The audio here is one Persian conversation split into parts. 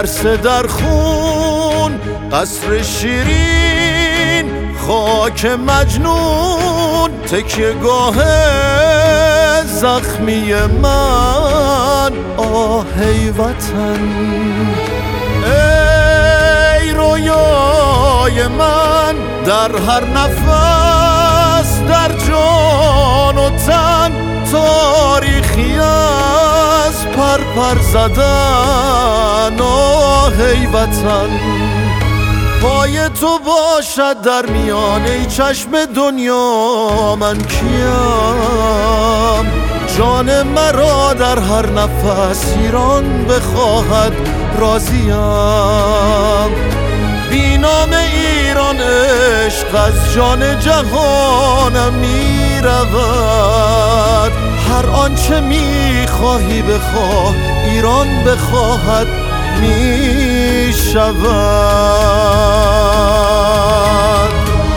لرزه در خون قصر شیرین، خاک مجنون تکیه گاه زخمی من. آه ای وطن، ای رویای من، در هر نفس، در جان و تن تاریخی از پر زدن. آه ای وطن، پای تو باشد در میانه چشم دنیا، من کیم؟ جان مرا در هر نفس ایران بخواهد راضیم. بی نام ایران عشق از جان جهانم می رود. هر آنچه می خواهی بخواه، ایران بخواهد می شود.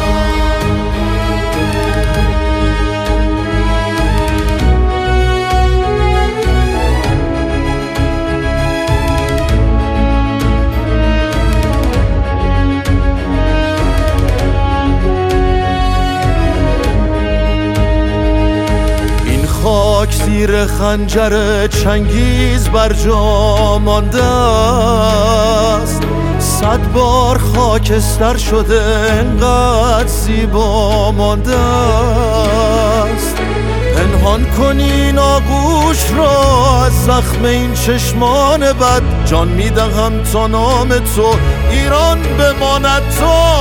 خاک زیر خنجر چنگیز بر جا مانده است. 100 بار خاکستر شده انقدر زیبا مانده است. پنهان کنین آغوش را از زخم این چشمان بد. جان میدهم تا نام تو ایران بماند تا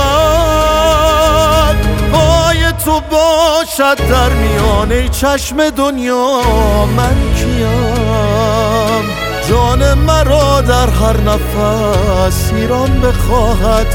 ابد. پای تو باشد در میانه چشم دنیا، من کیم؟ جان مرا در هر نفس ایران بخواهد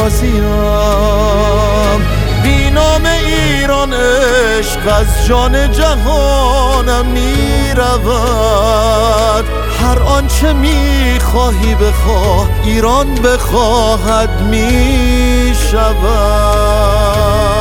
راضیم. بی نام ایران عشق از جان جهانم می رود. هر آنچه می خواهی بخواه، ایران بخواهد می شود.